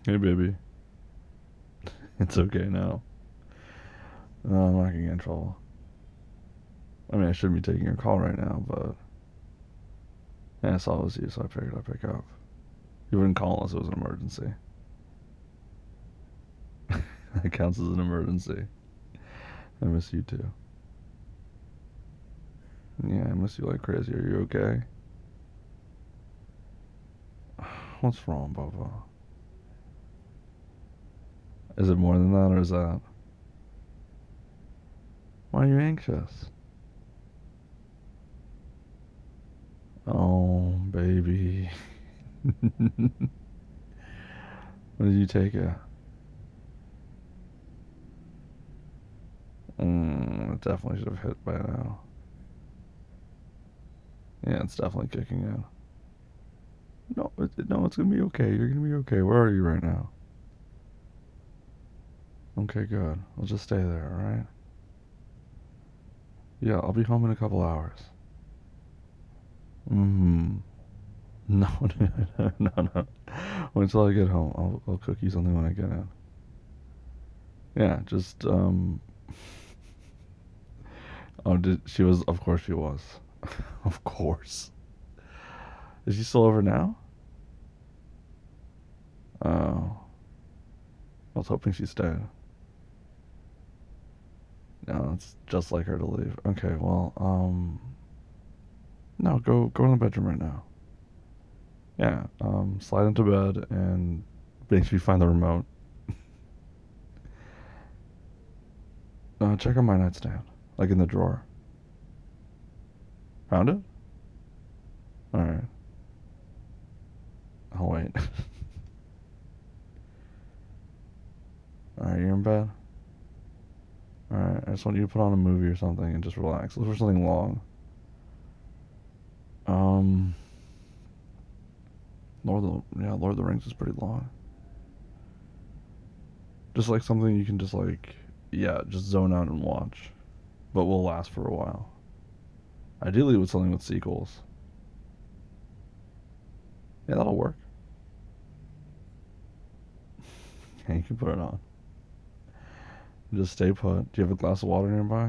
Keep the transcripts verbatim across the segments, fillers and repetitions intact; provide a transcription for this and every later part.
Hey, baby. It's okay now. No, I'm not gonna get in trouble. I mean, I shouldn't be taking your call right now, but yeah, I saw it was you, so I figured I'd pick up. You wouldn't call unless it was an emergency. That counts as an emergency. I miss you too. Yeah, I miss you like crazy. Are you okay? What's wrong, Bubba? Is it more than that, or is that? Why are you anxious? Oh, baby. When did you take it? Mm, it definitely should have hit by now. Yeah, it's definitely kicking in. No, it, no, it's gonna be okay. You're gonna be okay. Where are you right now? Okay, good. I'll just stay there, alright? Yeah, I'll be home in a couple hours. Mm-hmm. No, no, no, no. Wait until I get home. I'll, I'll cook you something when I get in. Yeah, just, um... Oh, did, she was, of course she was. Of course. Is she still over now? Oh, I was hoping she stayed. No, it's just like her to leave. Okay, well, um... No, go, go in the bedroom right now. Yeah, um, slide into bed and make sure you find the remote. Uh, check on my nightstand, like in the drawer. Found it? All right. I'll wait. All right, you're in bed. All right. I just want you to put on a movie or something and just relax. Look for something long. Um, Lord of the yeah, Lord of the Rings is pretty long. Just like something you can just like yeah, just zone out and watch, but will last for a while. Ideally, with something with sequels. Yeah, that'll work. Yeah, you can put it on. Just stay put. Do you have a glass of water nearby?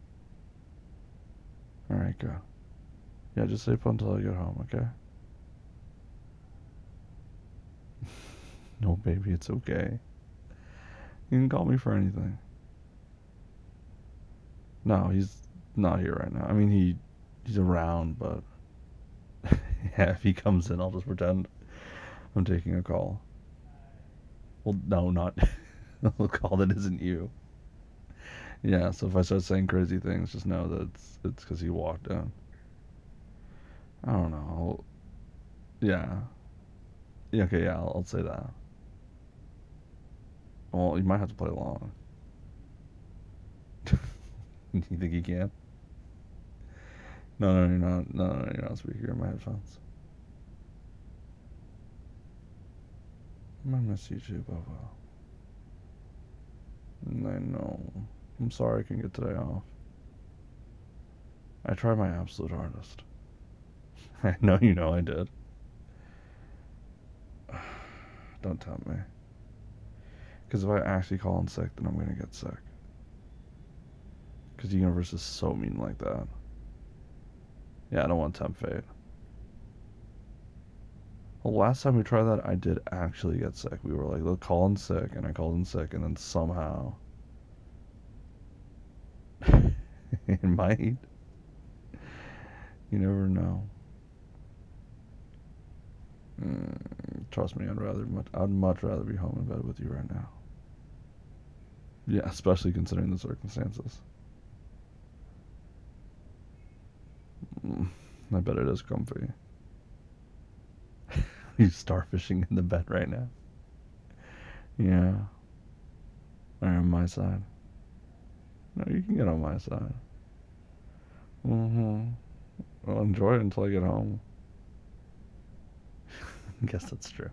All right, go. Yeah, just stay put until I get home, okay? No, baby, it's okay. You can call me for anything. No, he's not here right now. I mean, he he's around, but yeah, if he comes in, I'll just pretend I'm taking a call. Well, no, not a call that isn't you. Yeah, so if I start saying crazy things, just know that it's it's because he walked in. I don't know. I'll, yeah. Yeah. Okay. Yeah. I'll, I'll say that. Well, you might have to play along. You think you can? No, no, you're not. No, no, you're not speaking. You're in my headphones. I miss you too, Bubba. I know. I'm sorry I couldn't get today off. I tried my absolute hardest. I know you know I did. Don't tempt me. Because if I actually call in sick, then I'm going to get sick. Because the universe is so mean like that. Yeah, I don't want to tempt fate. Well, last time we tried that, I did actually get sick. We were like, let's call in sick, and I called in sick, and then somehow. It might. You never know. Mm, trust me, I'd rather much, I'd much rather be home in bed with you right now. Yeah, especially considering the circumstances. Mm, I bet it is comfy. You starfishing in the bed right now. Yeah, or on my side. No, you can get on my side. Mm-hmm. Well, enjoy it until I get home. I guess that's true.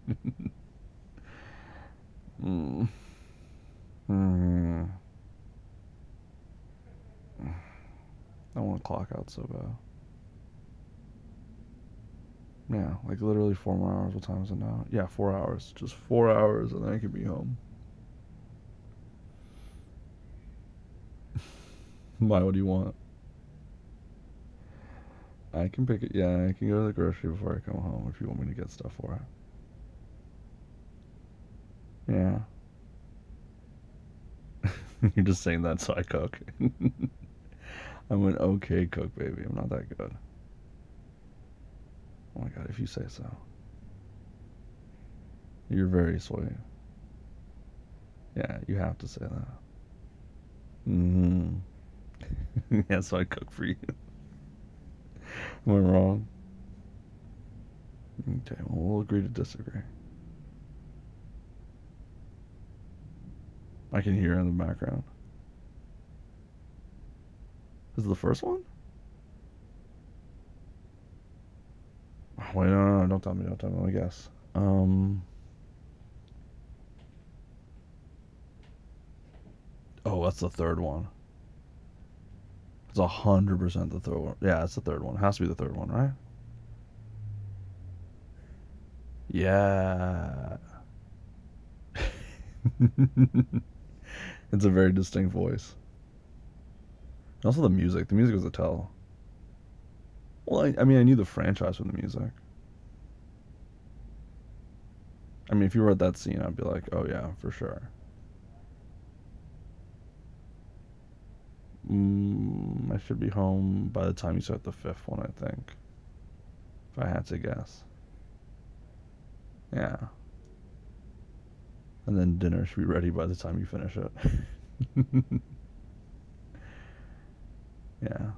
mm. Mm. I want to clock out so bad. Yeah, like literally four more hours. What time is it now? Yeah, four hours. Just four hours, and then I can be home. Why? What do you want? I can pick it. Yeah, I can go to the grocery before I come home if you want me to get stuff for it. Yeah. You're just saying that so I cook. I'm an okay cook, baby. I'm not that good. Oh my god, if you say so. You're very sweet. Yeah, you have to say that. Mm-hmm. Yeah, so I cook for you. Am I wrong? Okay, well, we'll agree to disagree. I can hear in the background. This is the first one? Oh, wait, no, no, no, don't tell me, don't tell me. Let me guess. Um. Oh, that's the third one. It's a hundred percent the third one. Yeah, it's the third one. It has to be the third one, right? Yeah. It's a very distinct voice. And also the music. The music was a tell. Well, I, I mean, I knew the franchise from the music. I mean, if you were at that scene, I'd be like, oh yeah, for sure. Mm, I should be home by the time you start the fifth one, I think. If I had to guess. Yeah. And then dinner should be ready by the time you finish it. Yeah.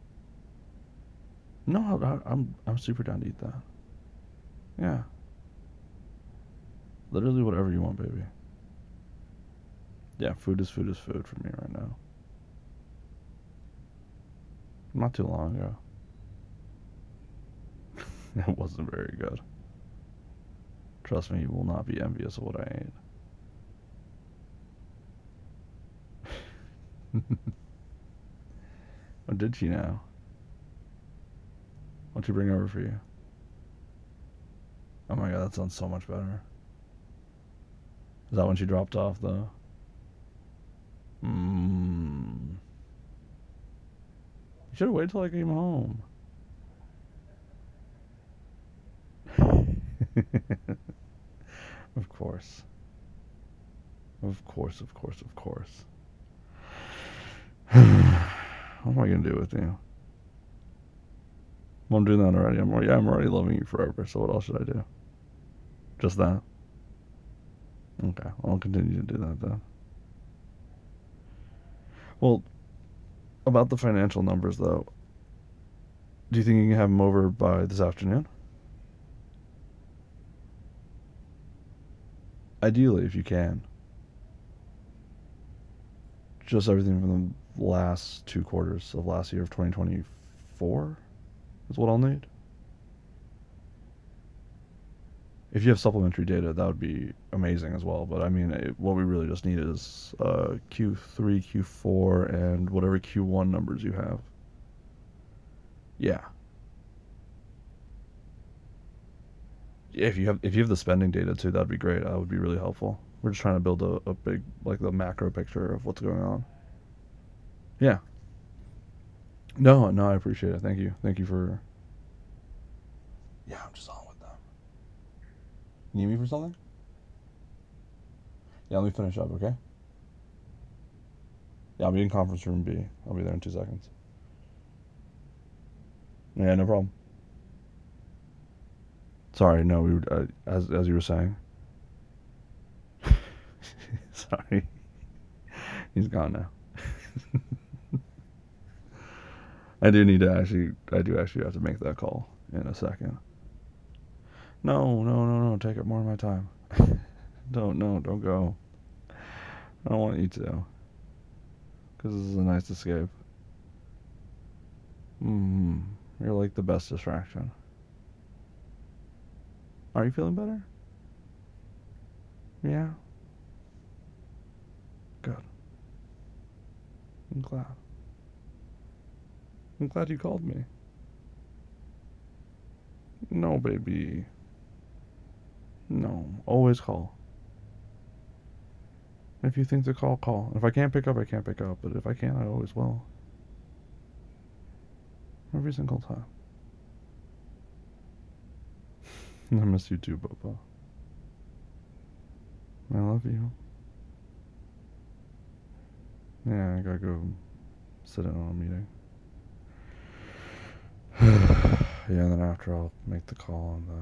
No, I, I'm I'm super down to eat that. Yeah. Literally whatever you want, baby. Yeah, food is food is food for me right now. Not too long ago. It wasn't very good. Trust me, you will not be envious of what I ate. What did she now? What'd she bring over for you? Oh my god, that sounds so much better. Is that when she dropped off though? Mmm. You should have waited till I came home. Of course. Of course, of course, of course. What am I gonna do with you? Well, I'm doing that already. I'm already, yeah, I'm already loving you forever. So what else should I do? Just that? Okay, I'll continue to do that then. Well, about the financial numbers though, do you think you can have them over by this afternoon? Ideally, if you can. Just everything from the last two quarters of last year of twenty twenty-four is what I'll need. If you have supplementary data, that would be amazing as well. But I mean, it, what we really just need is uh, Q three, Q four, and whatever Q one numbers you have. Yeah. If you have if you have the spending data too, that'd be great. That would be really helpful. We're just trying to build a, a big like the macro picture of what's going on. Yeah. No, no, I appreciate it. Thank you. Thank you for. Yeah, I'm just on with them. Need me for something? Yeah, let me finish up, okay? Yeah, I'll be in conference room B. I'll be there in two seconds. Yeah, no problem. Sorry, no, we were, uh, as as you were saying. Sorry, he's gone now. I do need to actually. I do actually have to make that call in a second. No, no, no, no. Take up more of my time. Don't, no, don't go. I don't want you to, because this is a nice escape. Hmm. You're like the best distraction. Are you feeling better? Yeah. Good. I'm glad. I'm glad you called me. No, baby. No. Always call. If you think to call, call. If I can't pick up, I can't pick up. But if I can, I always will. Every single time. I miss you too, Bubba. I love you. Yeah, I gotta go sit in on a meeting. Yeah, and then after I'll make the call and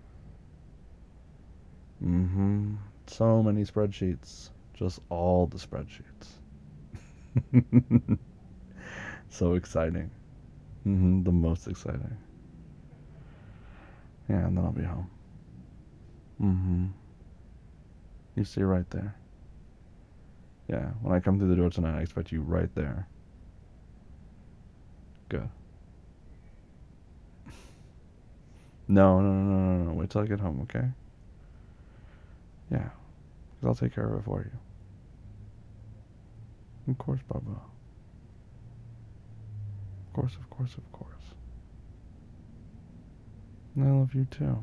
then. Mm-hmm. So many spreadsheets. Just all the spreadsheets. So exciting. Mm-hmm. The most exciting. Yeah, and then I'll be home. Mm-hmm. You stay right there. Yeah, when I come through the door tonight, I expect you right there. Good. No, no, no, no, no, no. Wait till I get home, okay? Yeah, because I'll take care of it for you. Of course, Bubba. Of course, of course, of course. And I love you too.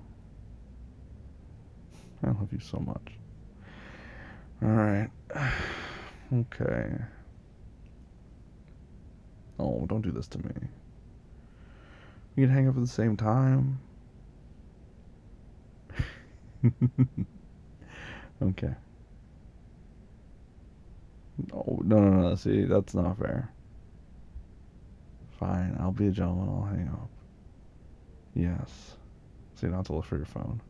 I love you so much. Alright. Okay. Oh, don't do this to me. We can hang up at the same time. Okay. Oh, no, no, no. See, that's not fair. Fine, I'll be a gentleman. I'll hang up. Yes. So you don't have to look for your phone.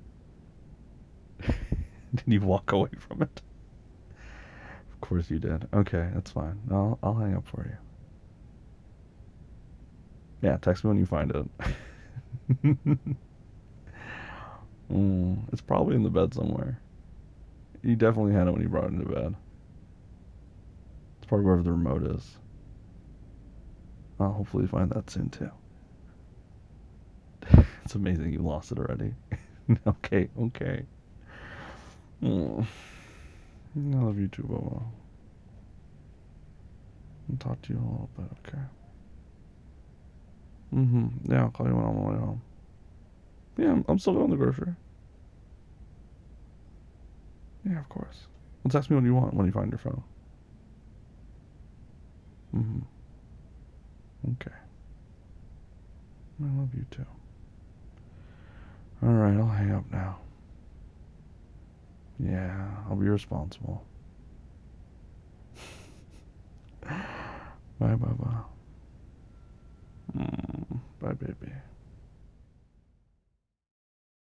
Did you walk away from it? Of course you did. Okay, that's fine. I'll, I'll hang up for you. Yeah, text me when you find it. mm, it's probably in the bed somewhere. You definitely had it when you brought it into bed. It's probably wherever the remote is. I'll hopefully find that soon too. It's amazing you lost it already. Okay, okay. Mm. I love you too, Bobo. I'll talk to you in a little bit, okay? Mm-hmm. Yeah, I'll call you when I'm on my way home. Yeah, I'm, I'm still going to the grocery. Yeah, of course. Well, text me when you want, when you find your phone. Mm-hmm. Okay. I love you too. Alright, I'll hang up now. Yeah, I'll be responsible. Bye, bye, bye. Mm, bye, baby.